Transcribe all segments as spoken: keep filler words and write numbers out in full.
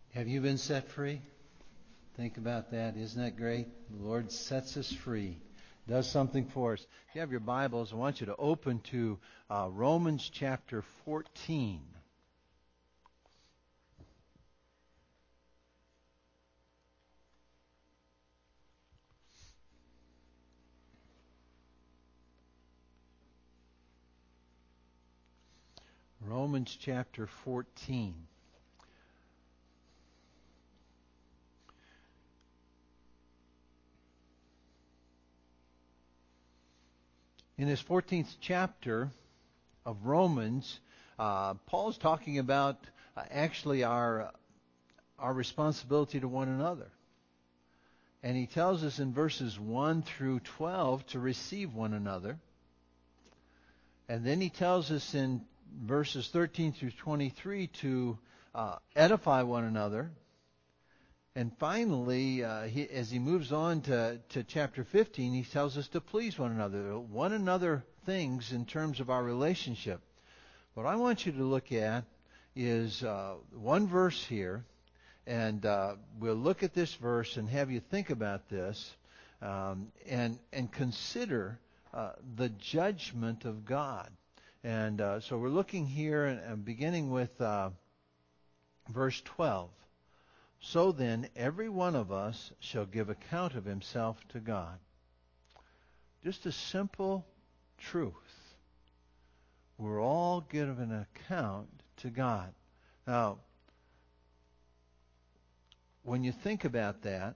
Have you been set free? Think about that. Isn't that great? The Lord sets us free, does something for us. If you have your Bibles, I want you to open to uh, Romans chapter fourteen. Romans chapter fourteen. In this fourteenth chapter of Romans, uh, Paul's talking about uh, actually our our responsibility to one another. And he tells us in verses one through twelve to receive one another. And then he tells us in verses thirteen through twenty-three to uh, edify one another. And finally, uh, he, as he moves on to, to chapter fifteen, he tells us to please one another. One another things in terms of our relationship. What I want you to look at is uh, one verse here. And uh, we'll look at this verse and have you think about this um, and, and consider uh, the judgment of God. And uh, so we're looking here and, and beginning with uh, verse twelve. So then, every one of us shall give account of himself to God. Just a simple truth. We're all giving an account to God. Now, when you think about that,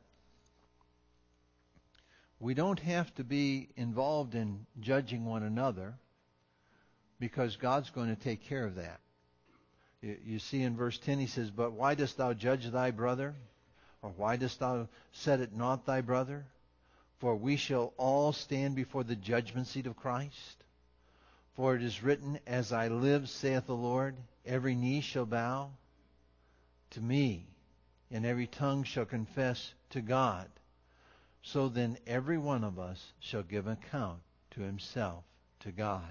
we don't have to be involved in judging one another because God's going to take care of that. You see in verse ten, he says, But why dost thou judge thy brother? Or why dost thou set it not thy brother? For we shall all stand before the judgment seat of Christ. For it is written, As I live, saith the Lord, every knee shall bow to me, and every tongue shall confess to God. So then every one of us shall give account to himself to God.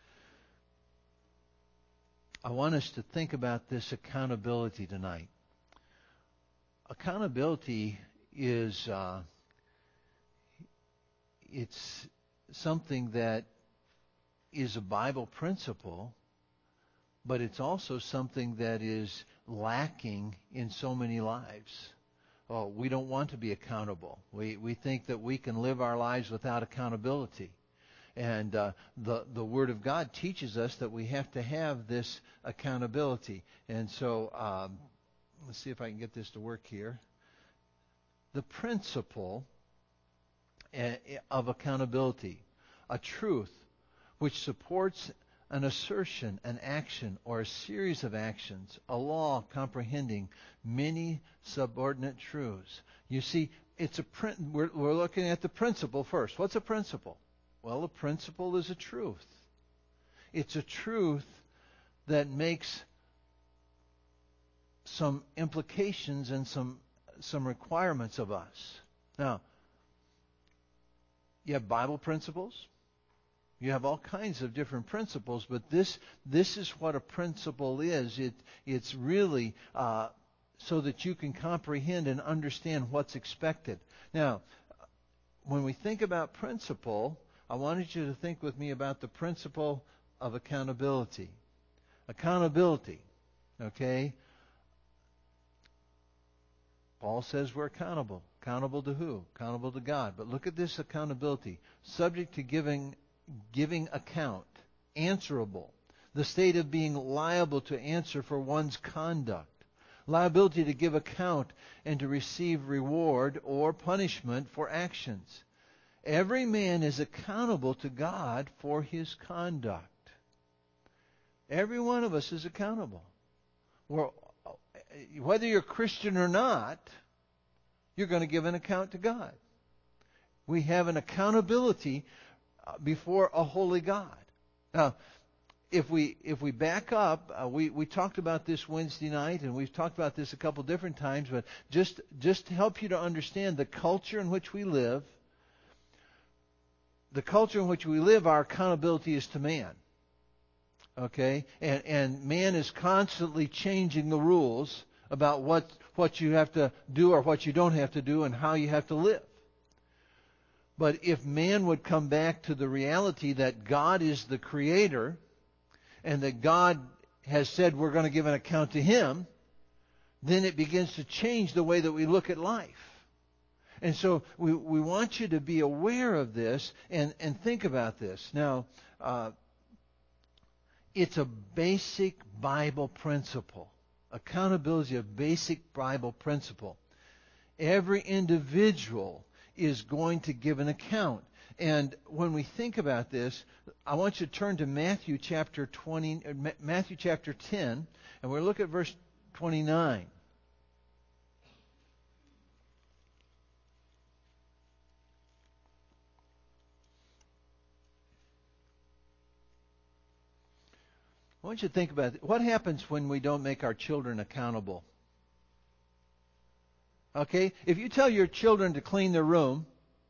I want us to think about this accountability tonight. Accountability is uh, it's something that is a Bible principle, but it's also something that is lacking in so many lives. Oh, we don't want to be accountable. We we think that we can live our lives without accountability. And uh, the the Word of God teaches us that we have to have this accountability. And so, um, let's see if I can get this to work here. The principle of accountability, a truth which supports an assertion, an action, or a series of actions, a law comprehending many subordinate truths. You see, it's a prin- we're, we're looking at the principle first. What's a principle? Well, a principle is a truth. It's a truth that makes some implications and some some requirements of us. Now, you have Bible principles. You have all kinds of different principles, but this this is what a principle is. It it's really uh, so that you can comprehend and understand what's expected. Now, when we think about principle, I wanted you to think with me about the principle of accountability. Accountability, okay? Paul says we're accountable. Accountable to who? Accountable to God. But look at this accountability. Subject to giving giving account. Answerable. The state of being liable to answer for one's conduct. Liability to give account and to receive reward or punishment for actions. Every man is accountable to God for his conduct. Every one of us is accountable. We're, whether you're Christian or not, you're going to give an account to God. We have an accountability before a holy God. Now, if we if we back up, uh, we we talked about this Wednesday night, and we've talked about this a couple different times. But just just to help you to understand the culture in which we live. The culture in which we live, our accountability is to man. Okay? And, and man is constantly changing the rules about what, what you have to do or what you don't have to do and how you have to live. But if man would come back to the reality that God is the Creator and that God has said we're going to give an account to Him, then it begins to change the way that we look at life. And so we, we want you to be aware of this and, and think about this. Now, uh, it's a basic Bible principle. Accountability is a basic Bible principle. Every individual is going to give an account. And when we think about this, I want you to turn to Matthew chapter twenty, Matthew chapter ten, and we'll look at verse twenty-nine. I want you to think about it. What happens when we don't make our children accountable? Okay? If you tell your children to clean their room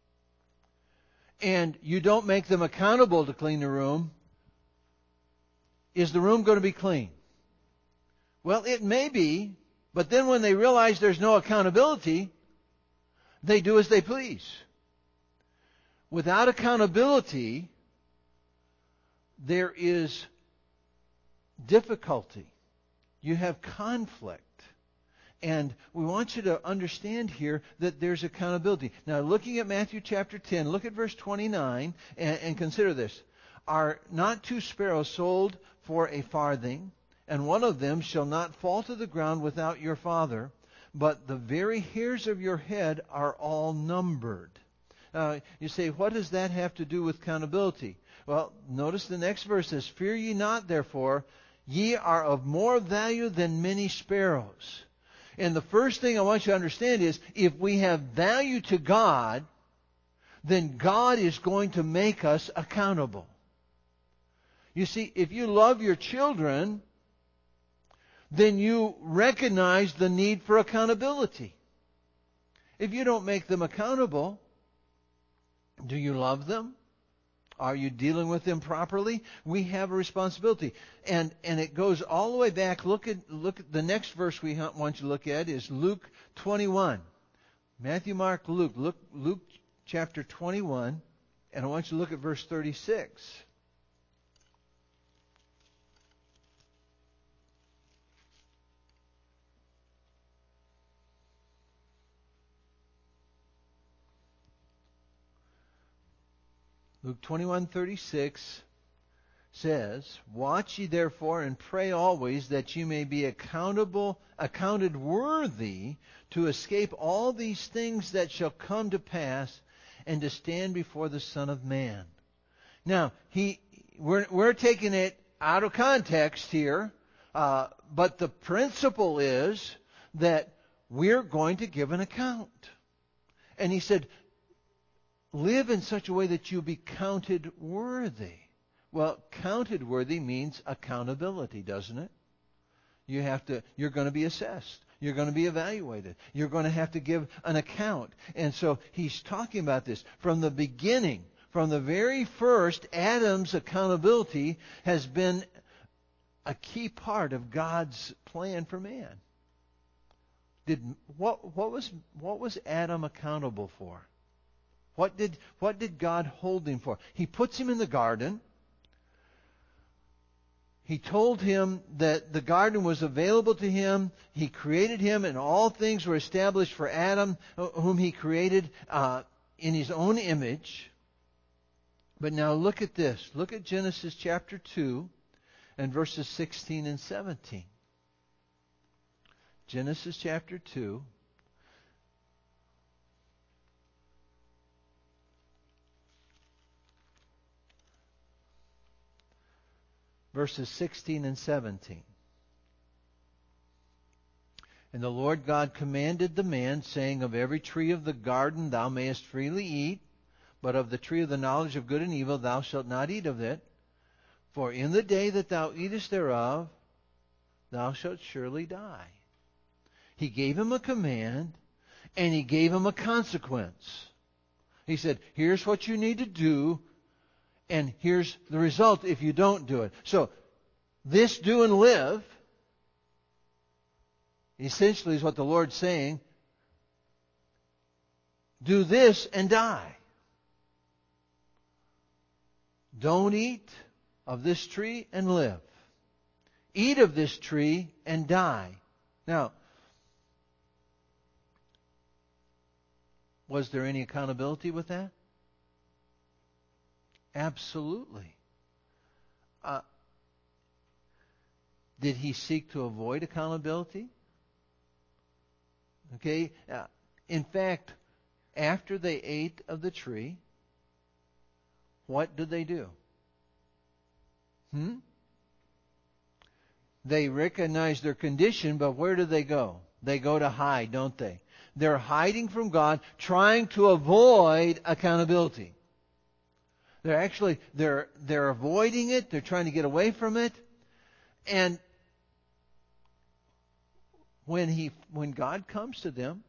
and you don't make them accountable to clean the room, is the room going to be clean? Well, it may be, but then when they realize there's no accountability, they do as they please. Without accountability, there is difficulty. You have conflict. And we want you to understand here that there's accountability. Now, looking at Matthew chapter ten, look at verse twenty-nine and, and consider this. Are not two sparrows sold for a farthing, and one of them shall not fall to the ground without your Father, but the very hairs of your head are all numbered. Uh, you say, what does that have to do with accountability? Well, notice the next verse says, fear ye not, therefore, ye are of more value than many sparrows. And the first thing I want you to understand is, if we have value to God, then God is going to make us accountable. You see, if you love your children, then you recognize the need for accountability. If you don't make them accountable, do you love them? Are you dealing with them properly? We have a responsibility. And and it goes all the way back. Look at look at the next verse we want you to look at is Luke twenty-one. Matthew, Mark, Luke. Look, Luke chapter twenty-one, and I want you to look at verse thirty-six. Luke twenty-one thirty-six says, watch ye therefore and pray always that you may be accountable, accounted worthy to escape all these things that shall come to pass and to stand before the Son of Man. Now, he we're, we're taking it out of context here, uh, but the principle is that we're going to give an account. And he said, live in such a way that you'll be counted worthy. Well, counted worthy means accountability, doesn't it? You have to, you're going to be assessed. You're going to be evaluated. You're going to have to give an account. And so he's talking about this. From the beginning, from the very first, Adam's accountability has been a key part of God's plan for man. Did what what was what was Adam accountable for? What did, what did God hold him for? He puts him in the garden. He told him that the garden was available to him. He created him, and all things were established for Adam, whom he created uh, in his own image. But now look at this. Look at Genesis chapter two and verses sixteen and seventeen. Genesis chapter two. Verses sixteen and seventeen. And the Lord God commanded the man, saying, of every tree of the garden thou mayest freely eat, but of the tree of the knowledge of good and evil thou shalt not eat of it. For in the day that thou eatest thereof, thou shalt surely die. He gave him a command, and he gave him a consequence. He said, here's what you need to do, and here's the result if you don't do it. So, this do and live essentially is what the Lord's saying. Do this and die. Don't eat of this tree and live. Eat of this tree and die. Now, was there any accountability with that? Absolutely. Uh, did he seek to avoid accountability? Okay. Uh, in fact, after they ate of the tree, what did they do? Hmm? They recognize their condition, but where do they go? They go to hide, don't they? They're hiding from God, trying to avoid accountability. They're actually, they're, they're avoiding it. They're trying to get away from it. And when he, when God comes to them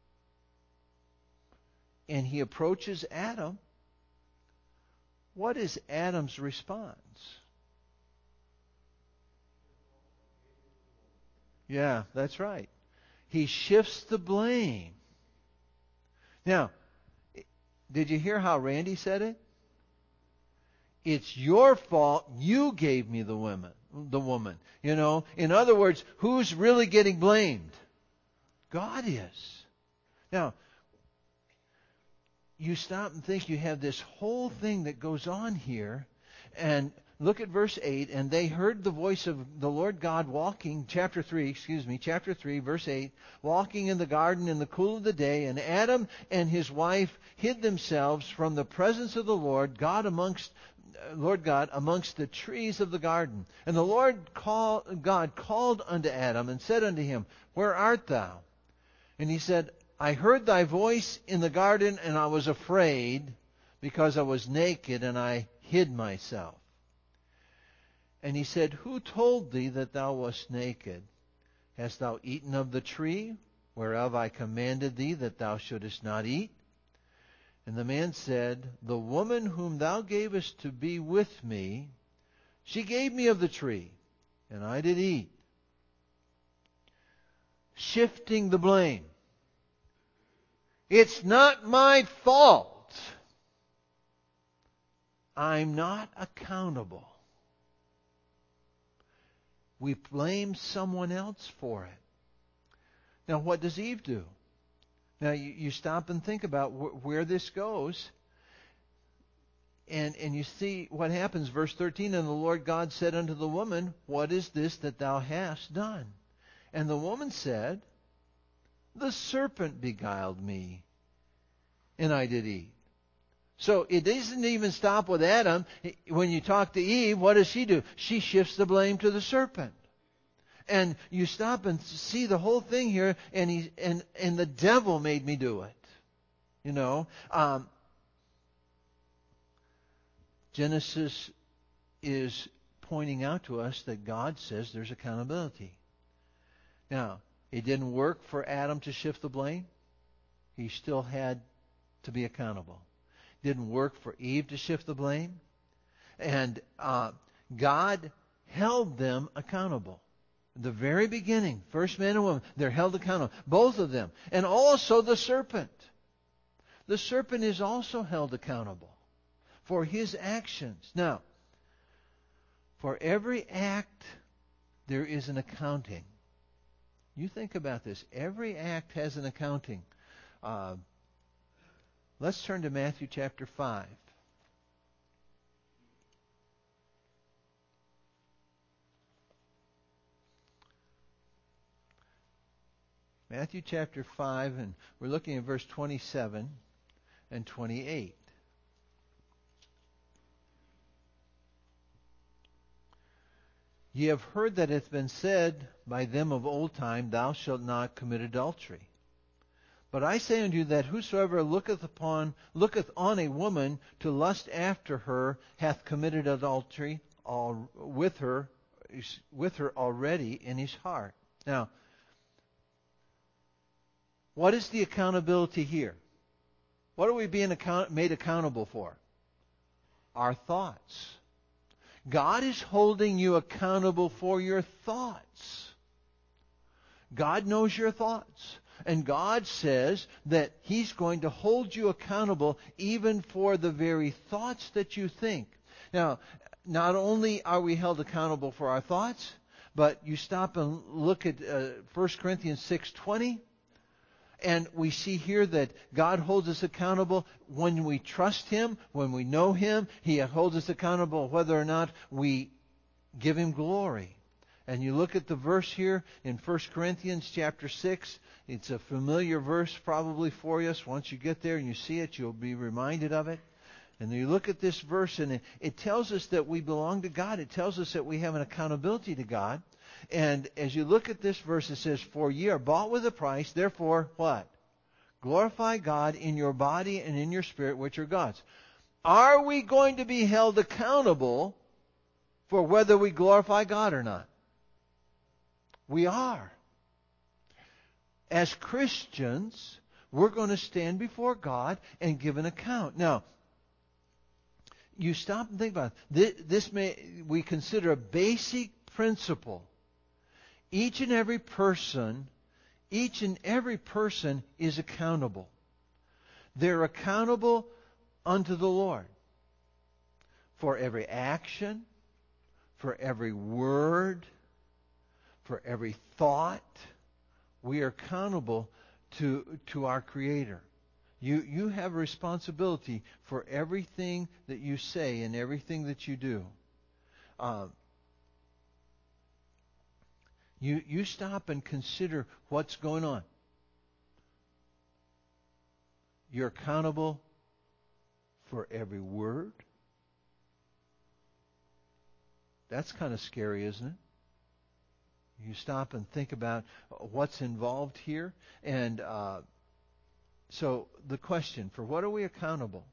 and he approaches Adam, what is Adam's response? Yeah, that's right. He shifts the blame. Now, did you hear how Randy said it? It's your fault. You gave me the woman. The woman. You know, in other words, who's really getting blamed? God is. Now, you stop and think you have this whole thing that goes on here, and look at verse eight, and they heard the voice of the Lord God walking, chapter three, excuse me, chapter three, verse eight, walking in the garden in the cool of the day, and Adam and his wife hid themselves from the presence of the Lord God amongst Lord God amongst the trees of the garden. And the Lord call, God called unto Adam and said unto him, Where art thou? And he said, I heard thy voice in the garden, and I was afraid, because I was naked, and I hid myself. And he said, Who told thee that thou wast naked? Hast thou eaten of the tree, whereof I commanded thee that thou shouldest not eat? And the man said, The woman whom thou gavest to be with me, she gave me of the tree, and I did eat. Shifting the blame. It's not my fault. I'm not accountable. We blame someone else for it. Now, what does Eve do? Now, you, you stop and think about wh- where this goes. And, and you see what happens. Verse thirteen, And the Lord God said unto the woman, What is this that thou hast done? And the woman said, The serpent beguiled me, and I did eat. So it doesn't even stop with Adam. When you talk to Eve, what does she do? She shifts the blame to the serpent. And you stop and see the whole thing here, and he and and the devil made me do it. You know, um, Genesis is pointing out to us that God says there's accountability. Now, it didn't work for Adam to shift the blame. He still had to be accountable. Didn't work for Eve to shift the blame. And uh, God held them accountable. The very beginning, first man and woman, they're held accountable. Both of them. And also the serpent. The serpent is also held accountable for his actions. Now, for every act, there is an accounting. You think about this. Every act has an accounting. Uh, let's turn to Matthew chapter five. Matthew chapter five, and we're looking at verse twenty-seven and twenty-eight. Ye have heard that it hath been said by them of old time, Thou shalt not commit adultery. But I say unto you that whosoever looketh upon looketh on a woman to lust after her hath committed adultery all, with her with her already in his heart. Now, what is the accountability here? What are we being account- made accountable for? Our thoughts. God is holding you accountable for your thoughts. God knows your thoughts. And God says that He's going to hold you accountable even for the very thoughts that you think. Now, not only are we held accountable for our thoughts, but you stop and look at uh, First Corinthians six twenty, and we see here that God holds us accountable when we trust Him, when we know Him. He holds us accountable whether or not we give Him glory. And you look at the verse here in First Corinthians chapter six. It's a familiar verse probably for us. Once you get there and you see it, you'll be reminded of it. And you look at this verse, and it, it tells us that we belong to God. It tells us that we have an accountability to God. And as you look at this verse, it says, "For ye are bought with a price, therefore," what? "Glorify God in your body and in your spirit, which are God's." Are we going to be held accountable for whether we glorify God or not? We are. As Christians, we're going to stand before God and give an account. Now, you stop and think about it. This, this may we consider a basic principle. Each and every person, each and every person is accountable. They're accountable unto the Lord for every action, for every word, for every thought. We are accountable to, to our Creator. You, you have a responsibility for everything that you say and everything that you do. Uh, you, you stop and consider what's going on. You're accountable for every word. That's kind of scary, isn't it? You stop and think about what's involved here. And uh, so the question, for what are we accountable?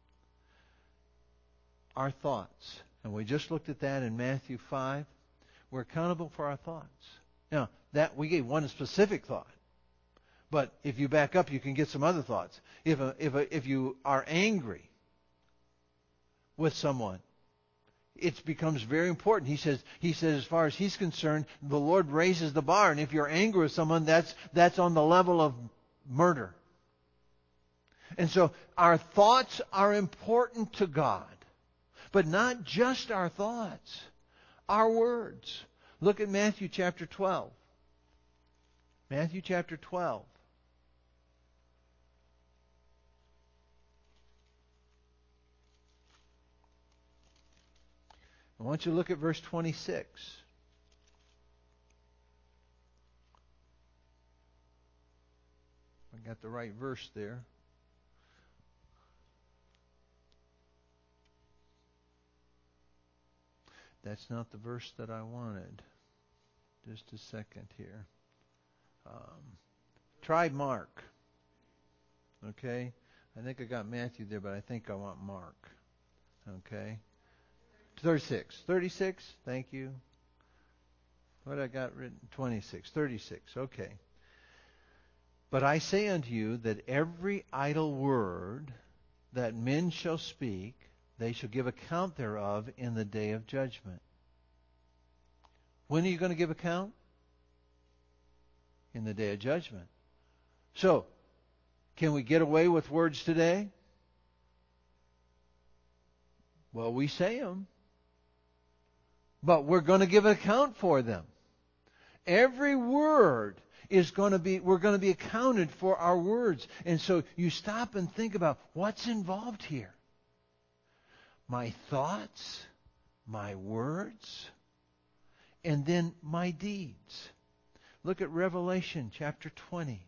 Our thoughts. And we just looked at that in Matthew five. We're accountable for our thoughts. Now, that we gave one specific thought. But if you back up, you can get some other thoughts. If a, if a, if you are angry with someone, it becomes very important. He says, he says, as far as he's concerned, the Lord raises the bar. And if you're angry with someone, that's that's on the level of murder. And so our thoughts are important to God. But not just our thoughts, our words. Look at Matthew chapter twelve. Matthew chapter twelve. I want you to look at verse twenty-six. I got the right verse there. That's not the verse that I wanted. Just a second here. Um, try Mark. Okay? I think I got Matthew there, but I think I want Mark. Okay? thirty-six. thirty-six? Thank you. What I got written? twenty-six. thirty-six. Okay. But I say unto you that every idle word that men shall speak, they shall give account thereof in the day of judgment. When are you going to give account? In the day of judgment. So, can we get away with words today? Well, we say them. But we're going to give an account for them. Every word is going to be, we're going to be accounted for our words. And so you stop and think about what's involved here. My thoughts, my words, and then my deeds. Look at Revelation chapter twenty.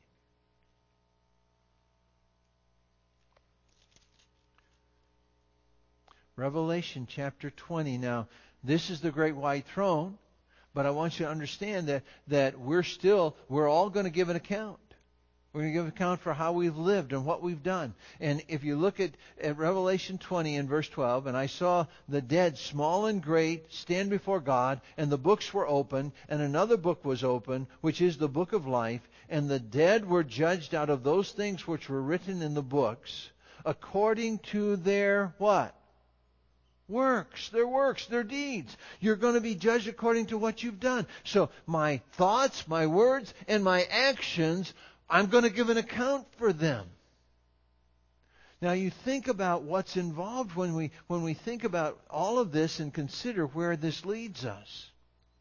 Revelation chapter twenty. Now, this is the great white throne, but I want you to understand that, that we're still, we're all going to give an account. We're going to give an account for how we've lived and what we've done. And if you look at, at Revelation twenty and verse twelve, and I saw the dead, small and great, stand before God, and the books were opened, and another book was opened, which is the book of life, and the dead were judged out of those things which were written in the books, according to their what? Works, their works, their deeds. You're going to be judged according to what you've done. So my thoughts, my words, and my actions, I'm going to give an account for them. Now you think about what's involved when we when we think about all of this and consider where this leads us.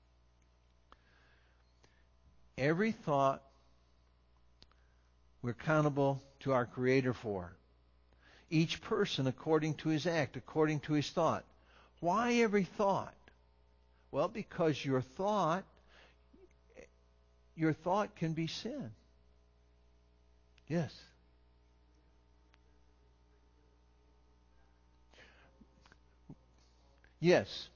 Every thought we're accountable to our Creator for. Each person according to his act, according to his thought. Why every thought? Well, because your thought, your thought can be sin. Yes. Yes.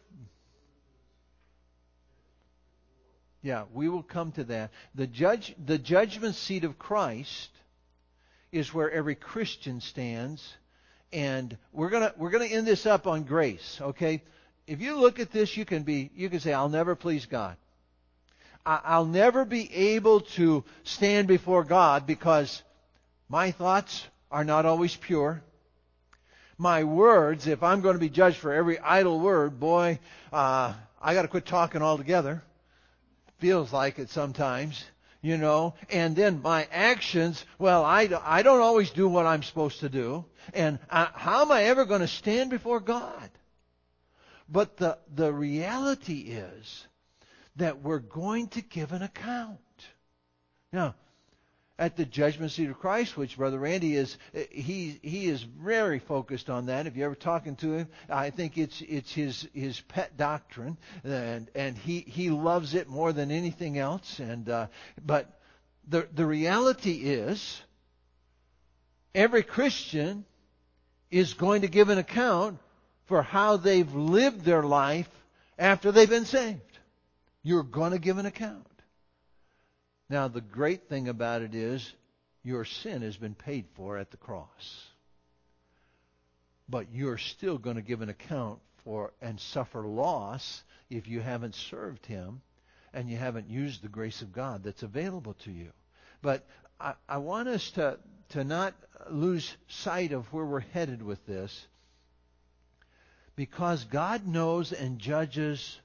Yeah, we will come to that. The judge, the judgment seat of Christ is where every Christian stands, and we're gonna we're gonna end this up on grace. Okay, if you look at this, you can be you can say, "I'll never please God. I, I'll never be able to stand before God because my thoughts are not always pure. My words, if I'm going to be judged for every idle word, boy, uh, I got to quit talking altogether. Feels like it sometimes." You know, and then my actions, well, I, I don't always do what I'm supposed to do. And I, how am I ever going to stand before God? But the, the reality is that we're going to give an account. Now, at the judgment seat of Christ, which Brother Randy is, he he is very focused on that. If you're ever talking to him, I think it's it's his his pet doctrine, and and he he loves it more than anything else. And uh, but the the reality is, every Christian is going to give an account for how they've lived their life after they've been saved. You're going to give an account. Now, the great thing about it is your sin has been paid for at the cross. But you're still going to give an account for and suffer loss if you haven't served Him and you haven't used the grace of God that's available to you. But I, I want us to, to not lose sight of where we're headed with this, because God knows and judges.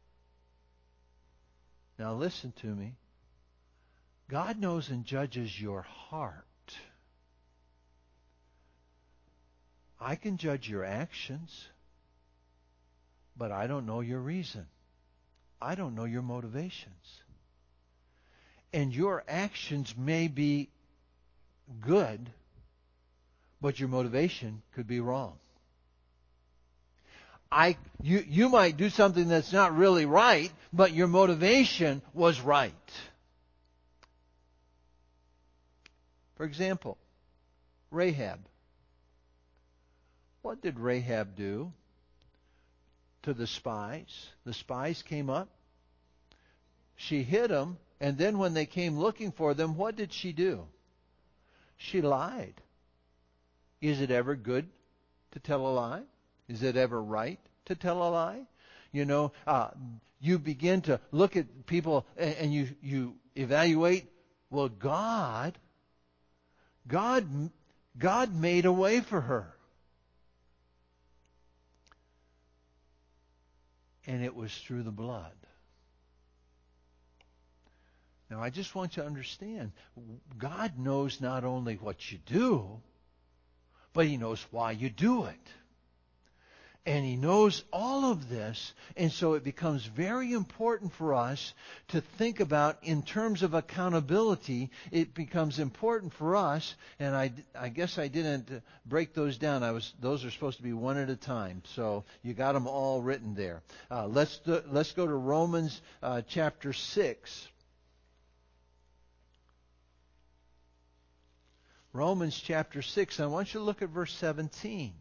Now listen to me. God knows and judges your heart. I can judge your actions, but I don't know your reason. I don't know your motivations. And your actions may be good, but your motivation could be wrong. I, you, you might do something that's not really right, but your motivation was right. For example, Rahab. What did Rahab do to the spies? The spies came up. She hid them, and then when they came looking for them, what did she do? She lied. Is it ever good to tell a lie? Is it ever right to tell a lie? You know, uh, you begin to look at people and, and you, you evaluate, well, God... God, God made a way for her. And it was through the blood. Now, I just want you to understand, God knows not only what you do, but He knows why you do it. And He knows all of this, and so it becomes very important for us to think about, in terms of accountability, it becomes important for us, and I, I guess I didn't break those down. I was those are supposed to be one at a time, so you got them all written there. Uh, let's do, let's go to Romans uh, chapter six. Romans chapter six. I want you to look at verse seventeen.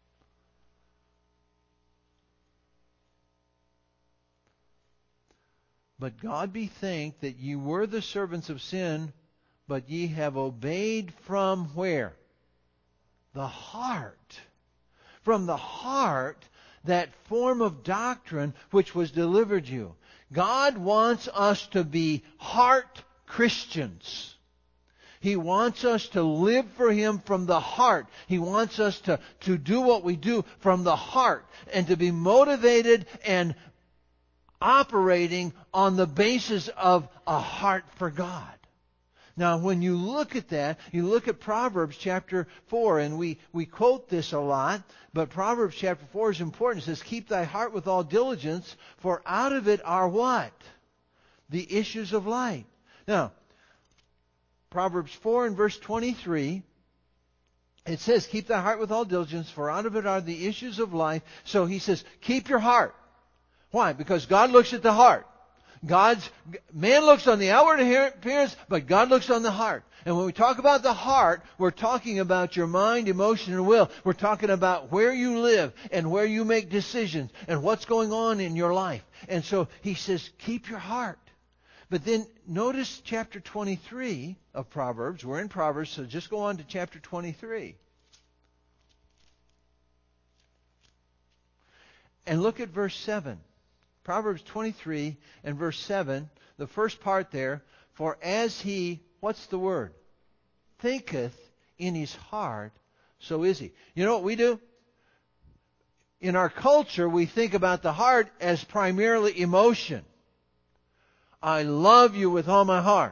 But God be thanked that ye were the servants of sin, but ye have obeyed from where? The heart. From the heart, that form of doctrine which was delivered you. God wants us to be heart Christians. He wants us to live for Him from the heart. He wants us to, to do what we do from the heart and to be motivated and operating on the basis of a heart for God. Now, when you look at that, you look at Proverbs chapter four, and we, we quote this a lot, but Proverbs chapter four is important. It says, keep thy heart with all diligence, for out of it are what? The issues of life. Now, Proverbs four and verse twenty-three, it says, keep thy heart with all diligence, for out of it are the issues of life. So he says, keep your heart. Why? Because God looks at the heart. God's man looks on the outward appearance, but God looks on the heart. And when we talk about the heart, we're talking about your mind, emotion, and will. We're talking about where you live and where you make decisions and what's going on in your life. And so he says, keep your heart. But then notice chapter twenty-three of Proverbs. We're in Proverbs, so just go on to chapter twenty-three. And look at verse seven. Proverbs twenty-three and verse seven, the first part there, for as he, what's the word? Thinketh in his heart, so is he. You know what we do? In our culture, we think about the heart as primarily emotion. I love you with all my heart.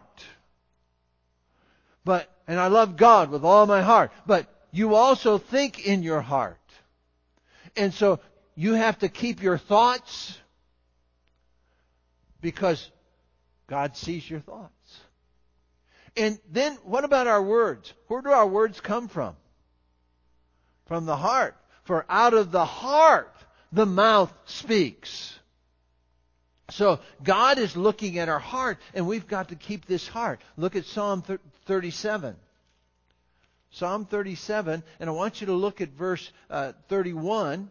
But, and I love God with all my heart. But you also think in your heart. And so you have to keep your thoughts, because God sees your thoughts. And then what about our words? Where do our words come from? From the heart. For out of the heart the mouth speaks. So God is looking at our heart, and we've got to keep this heart. Look at Psalm thirty-seven. Psalm thirty-seven, and I want you to look at verse uh, thirty-one.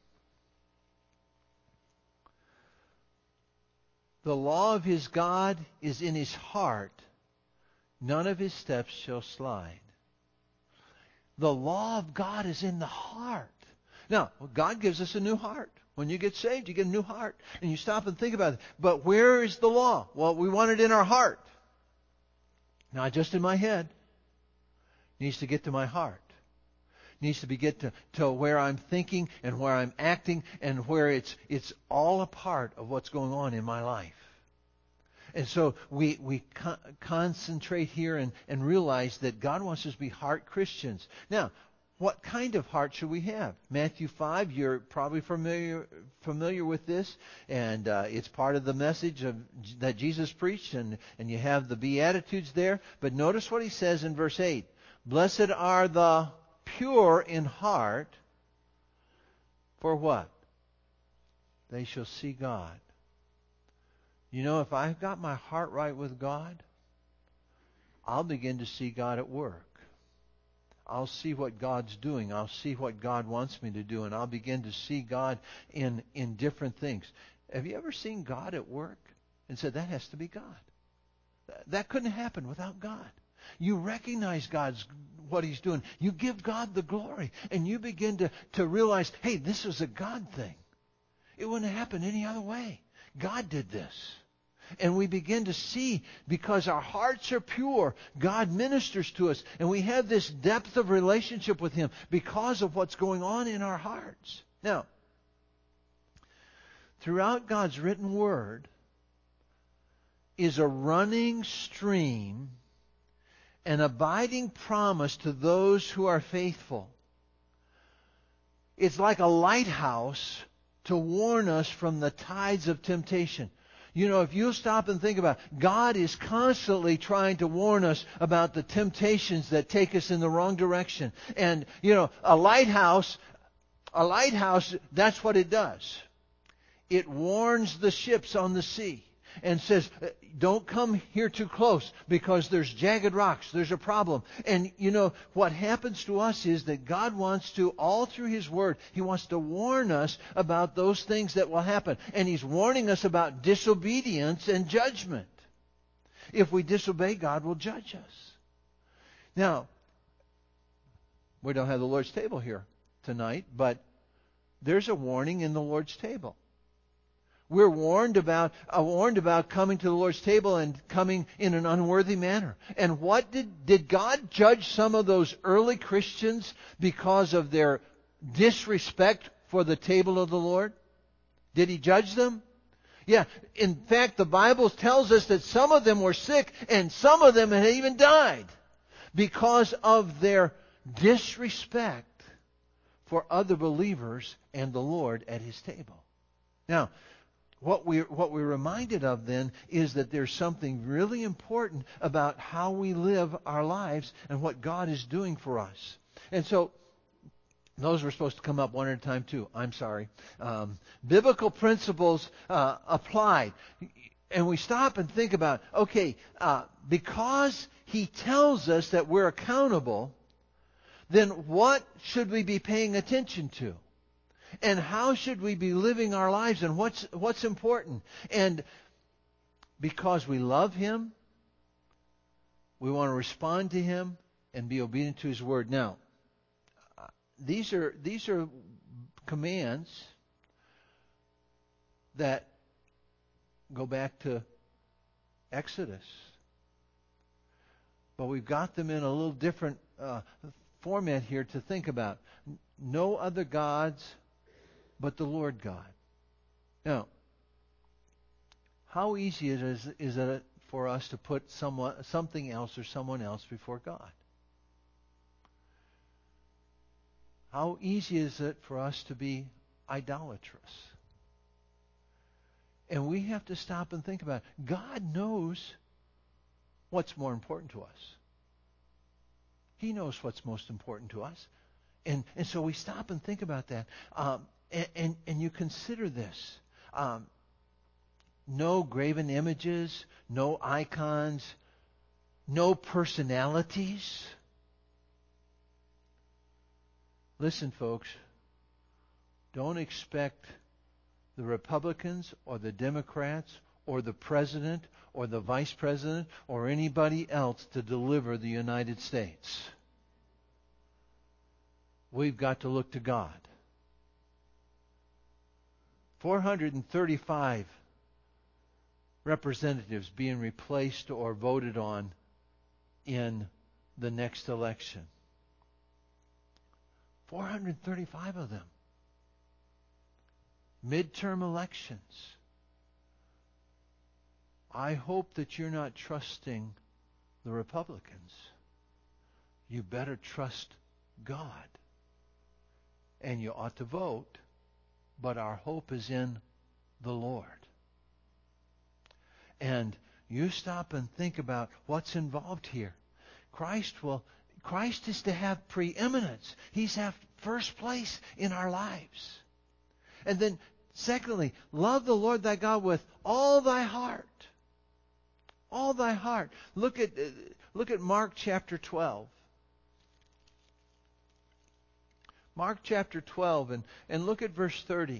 The law of his God is in his heart. None of his steps shall slide. The law of God is in the heart. Now, God gives us a new heart. When you get saved, you get a new heart. And you stop and think about it. But where is the law? Well, we want it in our heart. Not just in my head. It needs to get to my heart. It needs to be get to, to where I'm thinking and where I'm acting and where it's it's all a part of what's going on in my life. And so we we co- concentrate here and, and realize that God wants us to be heart Christians. Now, what kind of heart should we have? Matthew five, you're probably familiar familiar with this, and uh, it's part of the message of, that Jesus preached, and, and you have the Beatitudes there. But notice what he says in verse eight. Blessed are the pure in heart, for what? They shall see God. You know, if I've got my heart right with God, I'll begin to see God at work. I'll see what God's doing. I'll see what God wants me to do, and I'll begin to see God in, in different things. Have you ever seen God at work and said, that has to be God? That couldn't happen without God. You recognize God's what He's doing. You give God the glory, and you begin to, to realize, hey, this is a God thing. It wouldn't happen any other way. God did this. And we begin to see, because our hearts are pure, God ministers to us. And we have this depth of relationship with Him because of what's going on in our hearts. Now, throughout God's written Word is a running stream, an abiding promise to those who are faithful. It's like a lighthouse to warn us from the tides of temptation. You know, if you stop and think about it, God is constantly trying to warn us about the temptations that take us in the wrong direction. And, you know, a lighthouse, a lighthouse, that's what it does. It warns the ships on the sea and says, don't come here too close because there's jagged rocks, there's a problem. And, you know, what happens to us is that God wants to, all through His Word, He wants to warn us about those things that will happen. And He's warning us about disobedience and judgment. If we disobey, God will judge us. Now, we don't have the Lord's table here tonight, but there's a warning in the Lord's table. We're warned about uh, warned about coming to the Lord's table and coming in an unworthy manner. And what did did God judge some of those early Christians because of their disrespect for the table of the Lord? Did He judge them? Yeah. In fact, the Bible tells us that some of them were sick and some of them had even died because of their disrespect for other believers and the Lord at His table. Now, What we're, what we're reminded of then is that there's something really important about how we live our lives and what God is doing for us. And so, those were supposed to come up one at a time too. I'm sorry. Um, biblical principles uh, applied. And we stop and think about, okay, uh, because He tells us that we're accountable, then what should we be paying attention to? And how should we be living our lives, and what's what's important? And because we love Him, we want to respond to Him and be obedient to His Word. Now, these are these are commands that go back to Exodus, but we've got them in a little different uh, format here to think about. No other gods but the Lord God. Now, how easy it is, is it for us to put someone, something else or someone else before God? How easy is it for us to be idolatrous? And we have to stop and think about it. God knows what's more important to us. He knows what's most important to us. And, and so we stop and think about that. Um, And, and, and you consider this. Um, no graven images, no icons, no personalities. Listen, folks, don't expect the Republicans or the Democrats or the President or the Vice President or anybody else to deliver the United States. We've got to look to God. four hundred thirty-five representatives being replaced or voted on in the next election. four hundred thirty-five of them. Midterm elections. I hope that you're not trusting the Republicans. You better trust God. And you ought to vote. But our hope is in the Lord. And you stop and think about what's involved here. Christ will, Christ is to have preeminence. He's have first place in our lives. And then, secondly, love the Lord thy God with all thy heart. All thy heart. Look at, look at Mark chapter twelve. Mark chapter twelve, and, and look at verse thirty.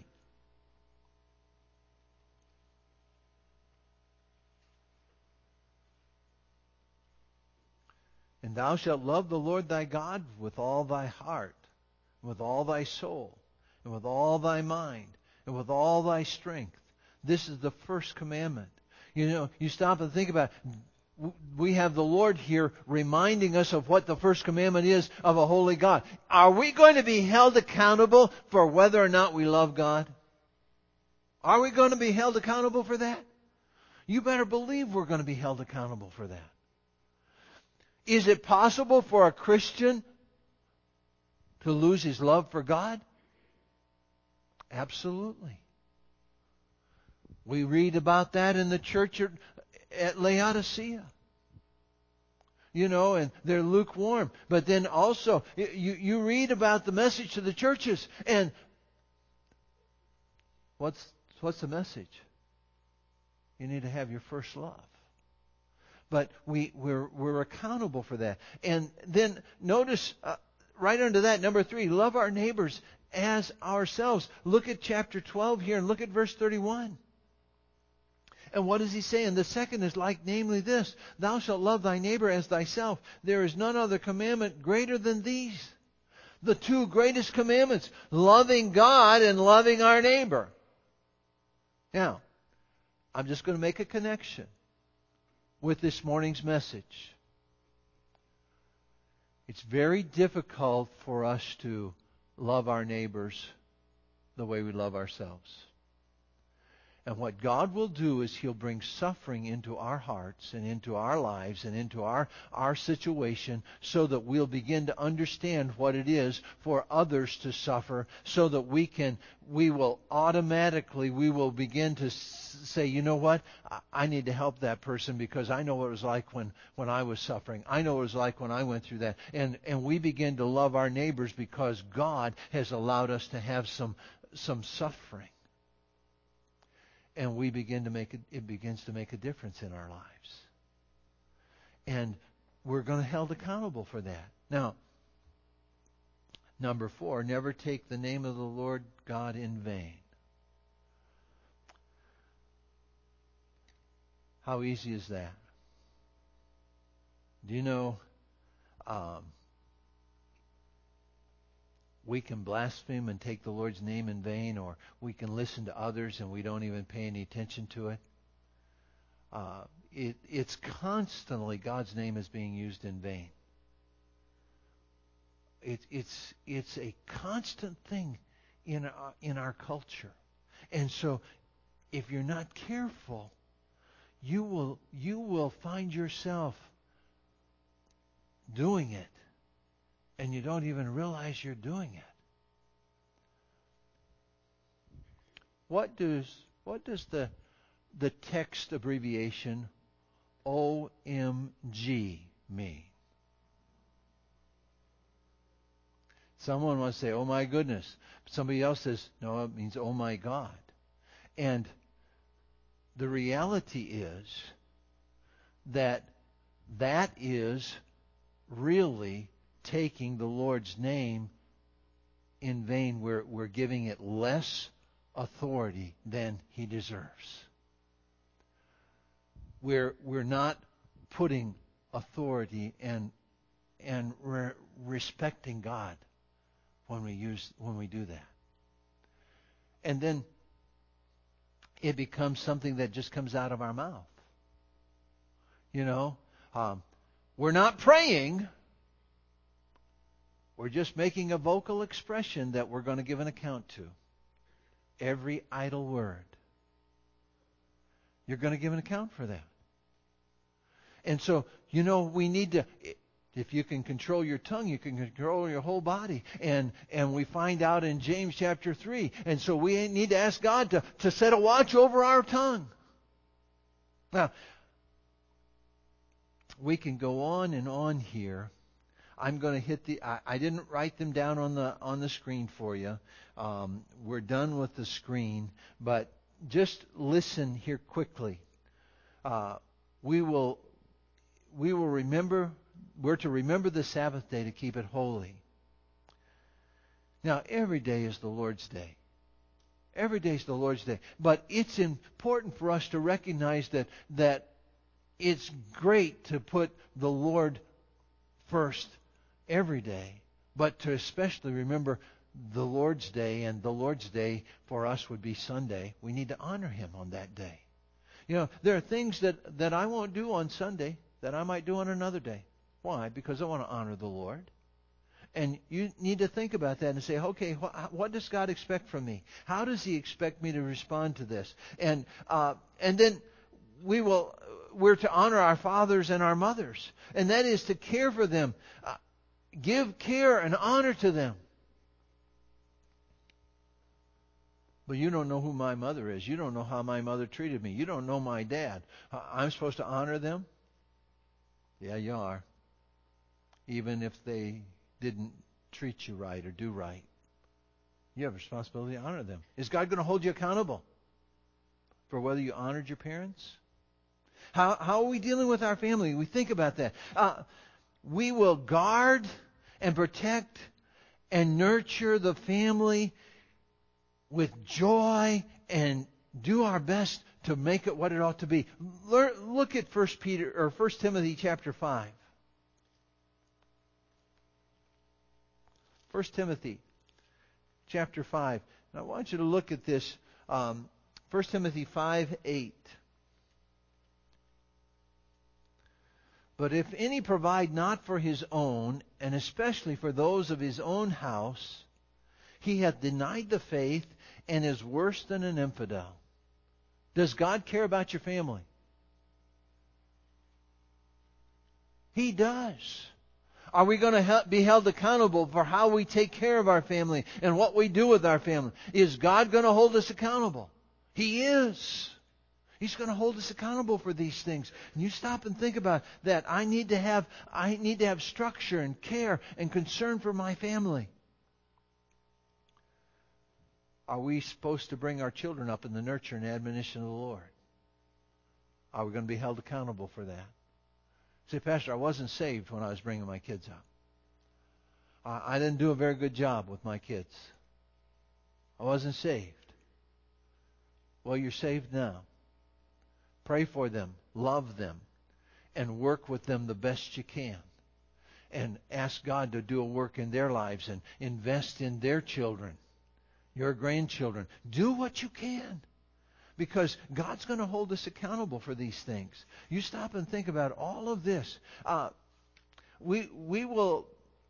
And thou shalt love the Lord thy God with all thy heart, with all thy soul, and with all thy mind, and with all thy strength. This is the first commandment. You know, you stop and think about it. We have the Lord here reminding us of what the first commandment is of a holy God. Are we going to be held accountable for whether or not we love God? Are we going to be held accountable for that? You better believe we're going to be held accountable for that. Is it possible for a Christian to lose his love for God? Absolutely. We read about that in the church at, at Laodicea. You know, and they're lukewarm. But then also, you, you read about the message to the churches, and what's what's the message? You need to have your first love. But we, we're, we're accountable for that. And then notice, uh, right under that, number three, love our neighbors as ourselves. Look at chapter twelve here and look at verse thirty-one. And what does he say? And the second is like, namely this, thou shalt love thy neighbor as thyself. There is none other commandment greater than these. The two greatest commandments, loving God and loving our neighbor. Now, I'm just going to make a connection with this morning's message. It's very difficult for us to love our neighbors the way we love ourselves. And what God will do is He'll bring suffering into our hearts and into our lives and into our, our situation so that we'll begin to understand what it is for others to suffer, so that we can, we will automatically, we will begin to say, you know what, I need to help that person because I know what it was like when, when I was suffering. I know what it was like when I went through that. And, and we begin to love our neighbors because God has allowed us to have some, some suffering. And we begin to make it, it begins to make a difference in our lives. And we're going to be held accountable for that. Now, number four, never take the name of the Lord God in vain. How easy is that? Do you know um, we can blaspheme and take the Lord's name in vain, or we can listen to others and we don't even pay any attention to it. Uh, it it's constantly God's name is being used in vain. It, it's it's a constant thing in our, in our culture, and so if you're not careful, you will you will find yourself doing it. And you don't even realize you're doing it. What does what does the the text abbreviation O M G mean? Someone wants to say, "Oh my goodness." Somebody else says, "No, it means oh my God." And the reality is that that is really taking the Lord's name in vain. We're, we're giving it less authority than He deserves. We're, we're not putting authority and, and re- respecting God when we use, when we do that. And then it becomes something that just comes out of our mouth. You know, um, we're not praying. We're just making a vocal expression that we're going to give an account to. Every idle word. You're going to give an account for that. And so, you know, we need to, if you can control your tongue, you can control your whole body. And and we find out in James chapter three. And so we need to ask God to, to set a watch over our tongue. Now, we can go on and on here. I'm going to hit the. I, I didn't write them down on the on the screen for you. Um, we're done with the screen, but just listen here quickly. Uh, we will we will remember. We're to remember the Sabbath day to keep it holy. Now, every day is the Lord's day. Every day is the Lord's day, but it's important for us to recognize that that it's great to put the Lord first every day, but to especially remember the Lord's Day, and the Lord's Day for us would be Sunday. We need to honor Him on that day. You know, there are things that, that I won't do on Sunday that I might do on another day. Why? Because I want to honor the Lord. And you need to think about that and say, okay, wh- what does God expect from me? How does He expect me to respond to this? And uh, and then we will, we're to honor our fathers and our mothers, and that is to care for them. Uh, Give care and honor to them. But you don't know who my mother is. You don't know how my mother treated me. You don't know my dad. I'm supposed to honor them? Yeah, you are. Even if they didn't treat you right or do right. You have a responsibility to honor them. Is God going to hold you accountable for whether you honored your parents? How, how are we dealing with our family? We think about that. Uh, we will guard and protect and nurture the family with joy and do our best to make it what it ought to be. Look at First Peter or First Timothy chapter five. First Timothy chapter five. And I want you to look at this. Um, First Timothy five eight. But if any provide not for his own, and especially for those of his own house, he hath denied the faith and is worse than an infidel. Does God care about your family? He does. Are we going to be held accountable for how we take care of our family and what we do with our family? Is God going to hold us accountable? He is. He's going to hold us accountable for these things. And you stop and think about that. I need to have I need to have structure and care and concern for my family. Are we supposed to bring our children up in the nurture and admonition of the Lord? Are we going to be held accountable for that? Say, Pastor, I wasn't saved when I was bringing my kids up. I didn't do a very good job with my kids. I wasn't saved. Well, you're saved now. Pray for them, love them, and work with them the best you can. And ask God to do a work in their lives and invest in their children, your grandchildren. Do what you can, because God's going to hold us accountable for these things. You stop and think about all of this. Uh, we we will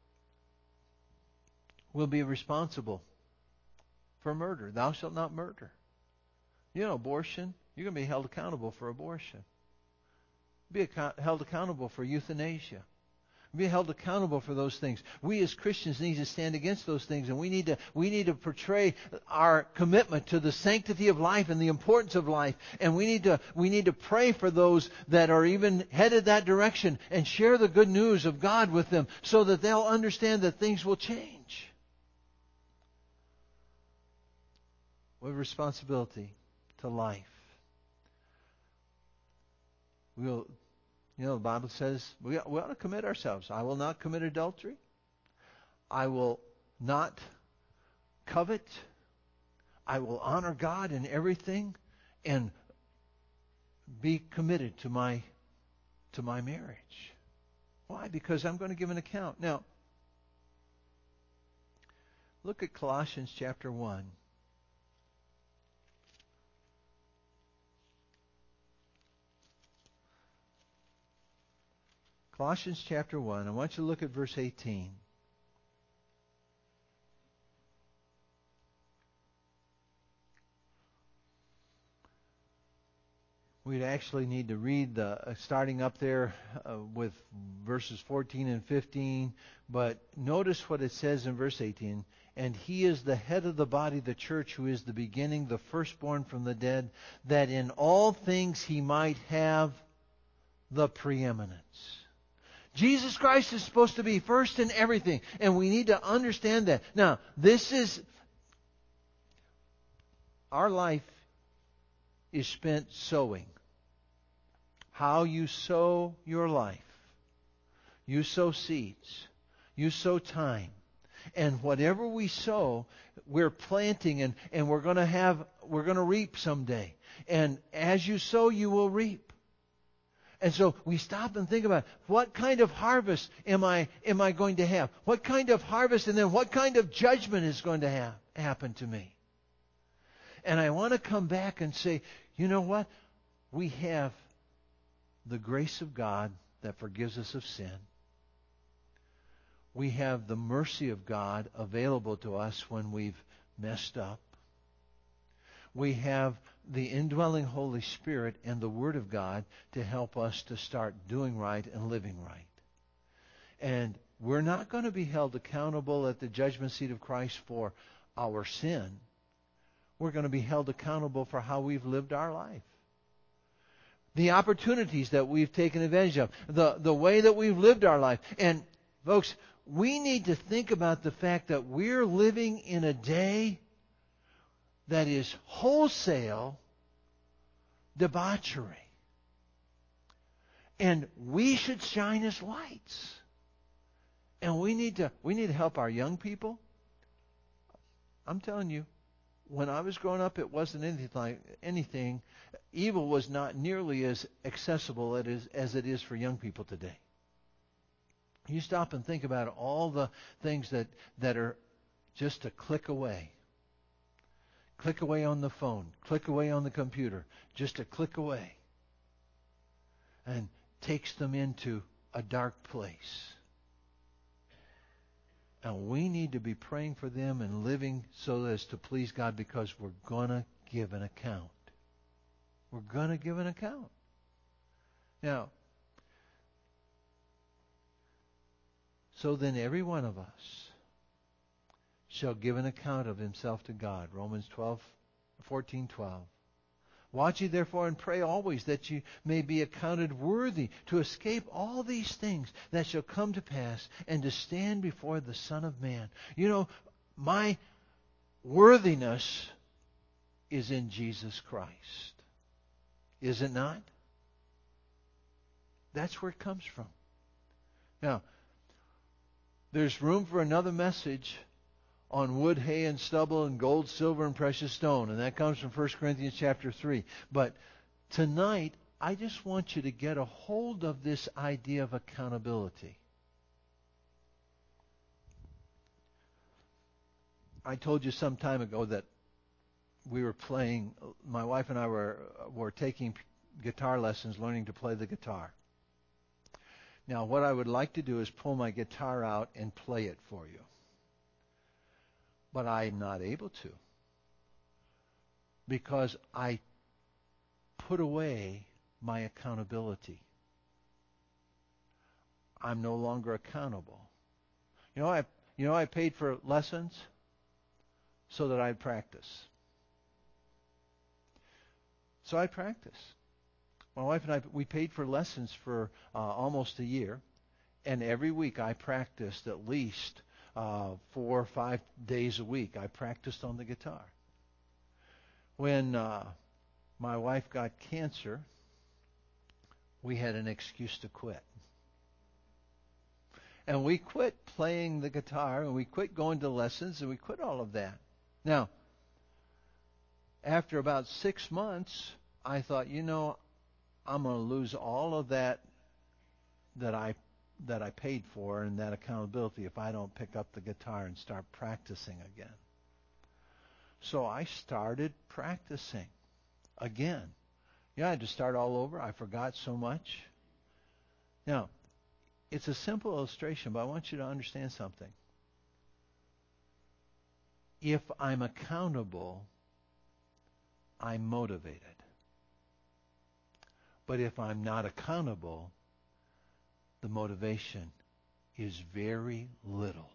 will be responsible for murder. Thou shalt not murder. You know, abortion. You're going to be held accountable for abortion. Be account- held accountable for euthanasia. Be held accountable for those things. We as Christians need to stand against those things, and we need to we need to portray our commitment to the sanctity of life and the importance of life. And we need to we need to pray for those that are even headed that direction and share the good news of God with them, so that they'll understand that things will change. We have responsibility to life. We'll, you know, the Bible says we ought, we ought to commit ourselves. I will not commit adultery. I will not covet. I will honor God in everything and be committed to my to my marriage. Why? Because I'm going to give an account. Now, look at Colossians chapter one. Colossians chapter one. I want you to look at verse eighteen. We'd actually need to read the uh, starting up there uh, with verses fourteen and fifteen. But notice what it says in verse eighteen. And he is the head of the body, the church, who is the beginning, the firstborn from the dead, that in all things he might have the preeminence. Jesus Christ is supposed to be first in everything, and we need to understand that. Now, this is, our life is spent sowing. How you sow your life. You sow seeds. You sow time. And whatever we sow, we're planting, and, and we're going to have, we're going to reap someday. And as you sow, you will reap. And so we stop and think about, what kind of harvest am I am I going to have? What kind of harvest, and then what kind of judgment is going to have, happen to me? And I want to come back and say, you know what? We have the grace of God that forgives us of sin. We have the mercy of God available to us when we've messed up. We have the indwelling Holy Spirit and the Word of God to help us to start doing right and living right. And we're not going to be held accountable at the judgment seat of Christ for our sin. We're going to be held accountable for how we've lived our life. The opportunities that we've taken advantage of. The, the way that we've lived our life. And folks, we need to think about the fact that we're living in a day that is wholesale debauchery. And we should shine as lights. And we need to we need to help our young people. I'm telling you, when I was growing up, it wasn't anything like anything. Evil was not nearly as accessible as it is, as it is for young people today. You stop and think about all the things that, that are just a click away. Click away on the phone. Click away on the computer. Just a click away. And takes them into a dark place. And we need to be praying for them and living so as to please God, because we're going to give an account. We're going to give an account. Now, so then every one of us shall give an account of himself to God. Romans twelve, fourteen, twelve. Watch ye therefore and pray always, that ye may be accounted worthy to escape all these things that shall come to pass, and to stand before the Son of Man. You know, my worthiness is in Jesus Christ. Is it not? That's where it comes from. Now, there's room for another message on wood, hay, and stubble, and gold, silver, and precious stone. And that comes from First Corinthians chapter three. But tonight, I just want you to get a hold of this idea of accountability. I told you some time ago that we were playing, my wife and I were, were taking guitar lessons, learning to play the guitar. Now, what I would like to do is pull my guitar out and play it for you. But I'm not able to, because I put away my accountability. I'm no longer accountable. You know, I you know I paid for lessons so that I'd practice. So I practice. My wife and I, we paid for lessons for uh, almost a year, and every week I practiced at least Uh, four or five days a week. I practiced on the guitar. When uh, my wife got cancer, we had an excuse to quit. And we quit playing the guitar, and we quit going to lessons, and we quit all of that. Now, after about six months, I thought, you know, I'm going to lose all of that that I that I paid for and that accountability if I don't pick up the guitar and start practicing again. So I started practicing again. Yeah, I had to start all over. I forgot so much. Now, it's a simple illustration, but I want you to understand something. If I'm accountable, I'm motivated. But if I'm not accountable, the motivation is very little.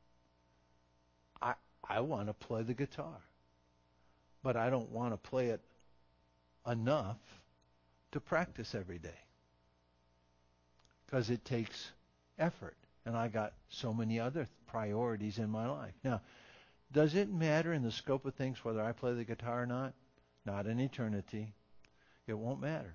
I I want to play the guitar, but I don't want to play it enough to practice every day, because it takes effort, and I got so many other priorities in my life. Now, does it matter in the scope of things whether I play the guitar or not? Not in eternity. It won't matter.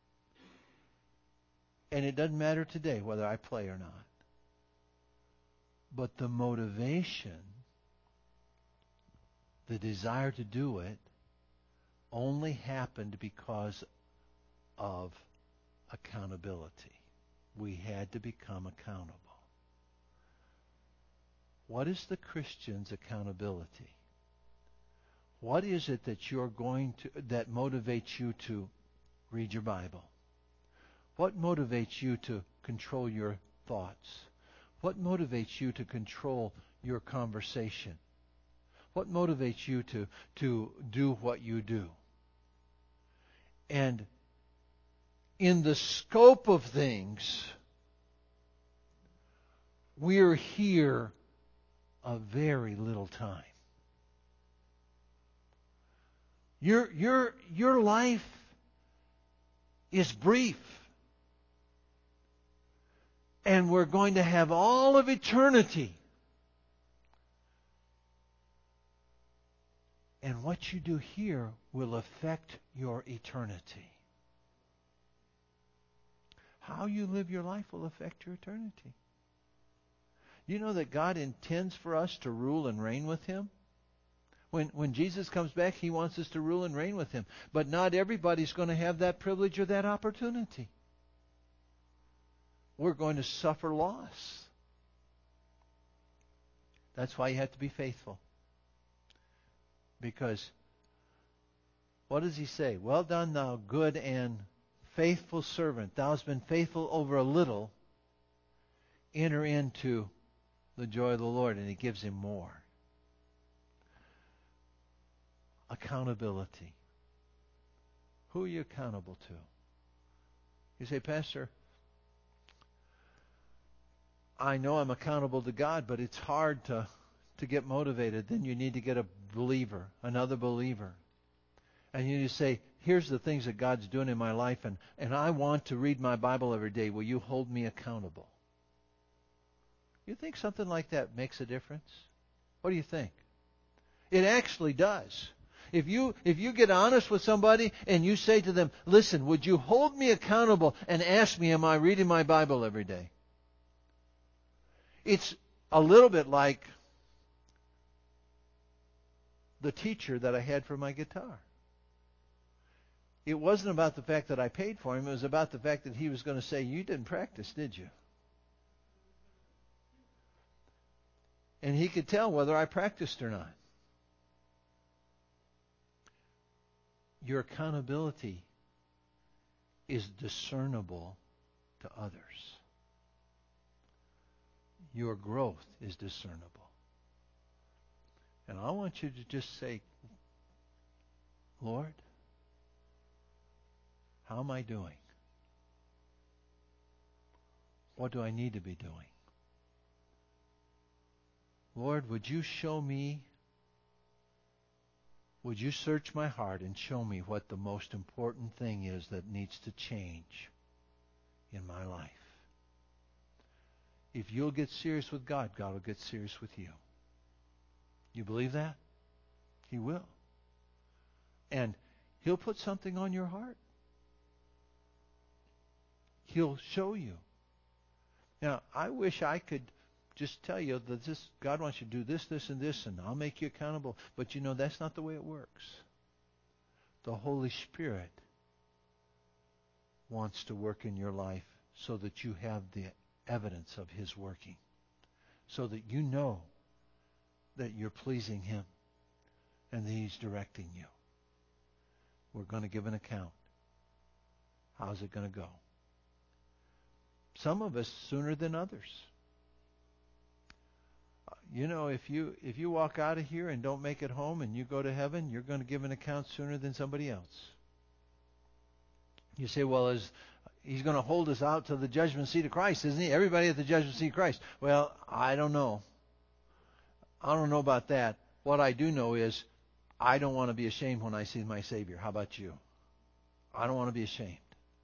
And it doesn't matter today whether I play or not. But the motivation, the desire to do it, only happened because of accountability. We had to become accountable. What is the Christian's accountability? What is it that you're going to that motivates you to read your Bible? What motivates you to control your thoughts? What motivates you to control your conversation? What motivates you to, to do what you do? And in the scope of things, we're here a very little time. Your, your, your life is brief. And we're going to have all of eternity. And what you do here will affect your eternity. How you live your life will affect your eternity. You know that God intends for us to rule and reign with Him? When, when Jesus comes back, He wants us to rule and reign with Him. But not everybody's going to have that privilege or that opportunity. We're going to suffer loss. That's why you have to be faithful. Because what does he say? Well done, thou good and faithful servant. Thou hast been faithful over a little. Enter into the joy of the Lord. And he gives him more. Accountability. Who are you accountable to? You say, Pastor, I know I'm accountable to God, but it's hard to, to get motivated. Then you need to get a believer, another believer. And you need to say, here's the things that God's doing in my life, and, and I want to read my Bible every day. Will you hold me accountable? You think something like that makes a difference? What do you think? It actually does. If you if you get honest with somebody and you say to them, listen, would you hold me accountable and ask me, am I reading my Bible every day? It's a little bit like the teacher that I had for my guitar. It wasn't about the fact that I paid for him. It was about the fact that he was going to say, you didn't practice, did you? And he could tell whether I practiced or not. Your accountability is discernible to others. Your growth is discernible. And I want you to just say, Lord, how am I doing? What do I need to be doing? Lord, would you show me, would you search my heart and show me what the most important thing is that needs to change in my life? If you'll get serious with God, God will get serious with you. You believe that? He will. And He'll put something on your heart. He'll show you. Now, I wish I could just tell you that this God wants you to do this, this, and this, and I'll make you accountable. But you know, that's not the way it works. The Holy Spirit wants to work in your life so that you have the evidence of His working. So that you know that you're pleasing Him and that He's directing you. We're going to give an account. How's it going to go? Some of us sooner than others. You know, if you if you walk out of here and don't make it home and you go to heaven, you're going to give an account sooner than somebody else. You say, well, is He's going to hold us out to the judgment seat of Christ, isn't He? Everybody at the judgment seat of Christ. Well, I don't know. I don't know about that. What I do know is I don't want to be ashamed when I see my Savior. How about you? I don't want to be ashamed.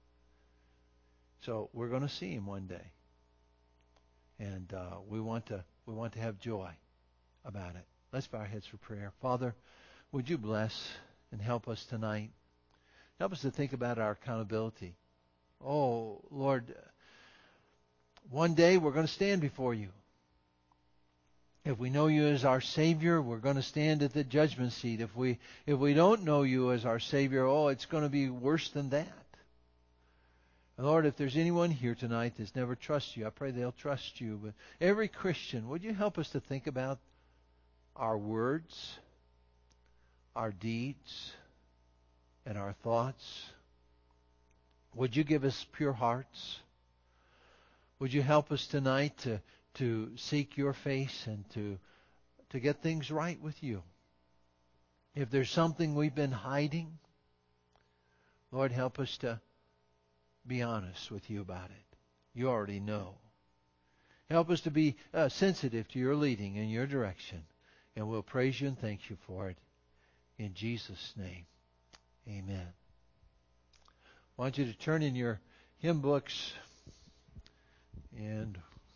So we're going to see Him one day. And uh, we want to we want to have joy about it. Let's bow our heads for prayer. Father, would you bless and help us tonight? Help us to think about our accountability. Oh, Lord, one day we're going to stand before you. If we know you as our Savior, we're going to stand at the judgment seat. If we if we don't know you as our Savior, oh, it's going to be worse than that. And Lord, if there's anyone here tonight that's never trusted you, I pray they'll trust you. But every Christian, would you help us to think about our words, our deeds, and our thoughts? Would you give us pure hearts? Would you help us tonight to, to seek your face and to, to get things right with you? If there's something we've been hiding, Lord, help us to be honest with you about it. You already know. Help us to be uh, sensitive to your leading and your direction. And we'll praise you and thank you for it. In Jesus' name, amen. I want you to turn in your hymn books and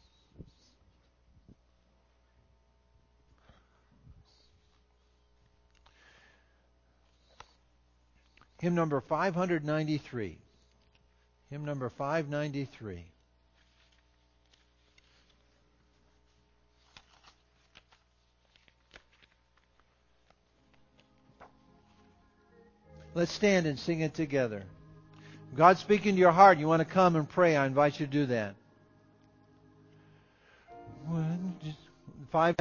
hymn number five ninety-three. Hymn number five ninety-three. Let's stand and sing it together. God's speaking to your heart. You want to come and pray, I invite you to do that. Five